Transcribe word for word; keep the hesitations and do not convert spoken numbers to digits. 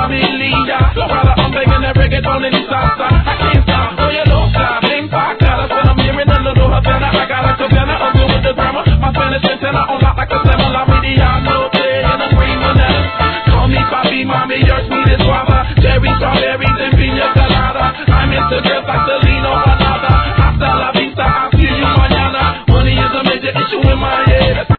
familia. While I'm banging that reggaeton in the salsa, I can't stop. Oh, you know, stop, bing, pa, cara. When I'm hearing a little Havana, I got a cabana, I'm good with the grammar. My Spanish antenna on lock like a slammer. La Mediano, and a green banana. Call me papi, mommy, your sweetest guava. Cherry, strawberries, and pina colada. I'm into girls like the